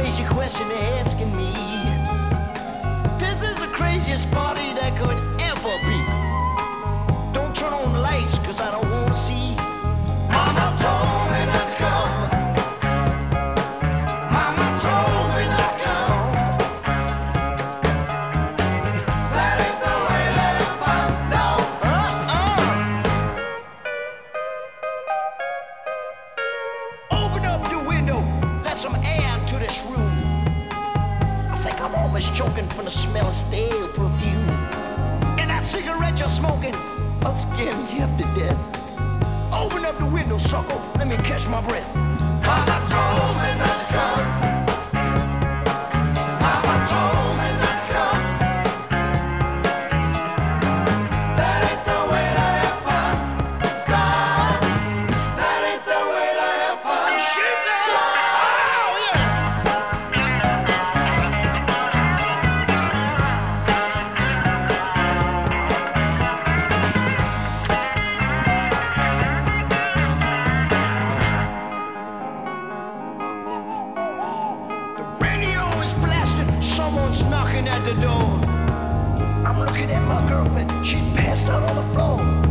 crazy question they're asking me. This is the craziest party that could ever be. Don't turn on the lights, cause I don't wanna see. Mama told me not to come. Mama told me not to come. That ain't the way that I found out. Open up the window, let some air into this room. I think I'm almost choking from the smell of stale perfume. And that cigarette you're smoking, I'll scare me half to death. Open up the window, sucker, let me catch my breath. Mama told me not to come. Mama told me not to come. That ain't the way to have fun, son. That ain't the way to have fun. She said, oh yeah. The radio is blasting, someone's knocking at the door. I'm looking at my girlfriend, she passed out on the floor.